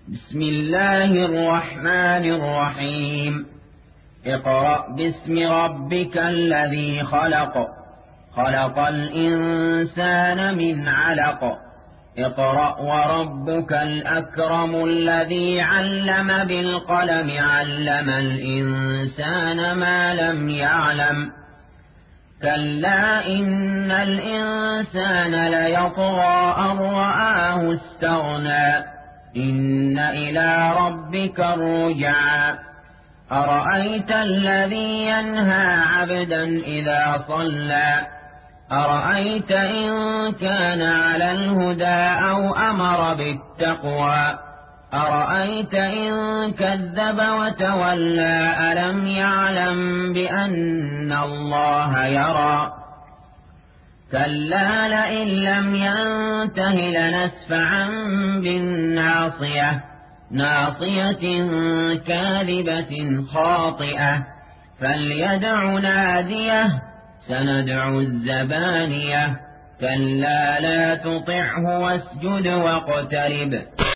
بسم الله الرحمن الرحيم. اقرأ باسم ربك الذي خلق. خلق الإنسان من علق. اقرأ وربك الأكرم الذي علم بالقلم علم الإنسان ما لم يعلم. كلا إن الإنسان ليطغى أن رآه استغنى إن إلى ربك الرجعى. أرأيت الذي ينهى عبدا إذا صلى أرأيت إن كان على الهدى أو أمر بالتقوى أرأيت إن كذب وتولى ألم يعلم بأن الله يرى. كلا لئن لم ينته لنسفعا بالناصية ناصية كاذبة خاطئة فليدع ناديه سندع الزبانية. كلا لا تطعه واسجد واقترب.